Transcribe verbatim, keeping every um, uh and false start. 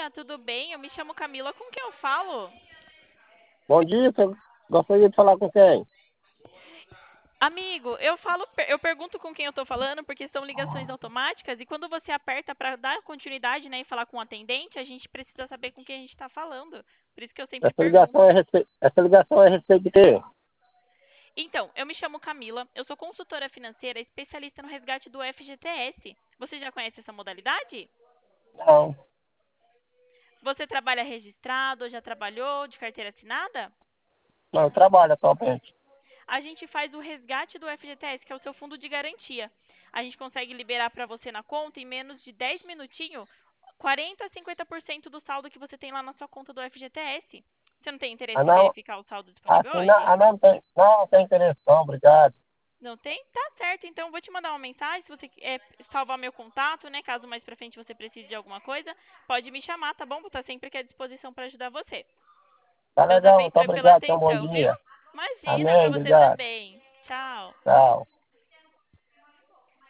dia, tudo bem? Eu me chamo Camila, com quem eu falo? Bom dia, você gostaria de falar com quem? Amigo, eu falo, eu pergunto com quem eu tô falando porque são ligações automáticas e quando você aperta para dar continuidade, né, e falar com o atendente, a gente precisa saber com quem a gente está falando. Por isso que eu sempre Essa ligação pergunto. é a respeito, essa ligação é a respeito de quê? Então, eu me chamo Camila, eu sou consultora financeira especialista no resgate do F G T S. Você já conhece essa modalidade? Não, Você trabalha registrado ou já trabalhou de carteira assinada? não, eu trabalho atualmente. A gente faz o resgate do F G T S, que é o seu fundo de garantia. A gente consegue liberar para você na conta em menos de dez minutinhos, quarenta a cinquenta por cento do saldo que você tem lá na sua conta do F G T S. Você não tem Ah, interesse em não, verificar o saldo disponível assim, não, hoje? ah, não, tem, não, não tem interesse não, obrigado. Não tem? Tá certo. Então eu vou te mandar uma mensagem, se você é, salvar meu contato, né? Caso mais pra frente você precise de alguma coisa, pode me chamar, tá bom? Vou estar sempre aqui à disposição para ajudar você. Tá Deus legal, muito abençoe pela obrigado, tenha um bom atenção, viu? dia. Imagina, Amém, para você obrigado. também. Tchau. Tchau.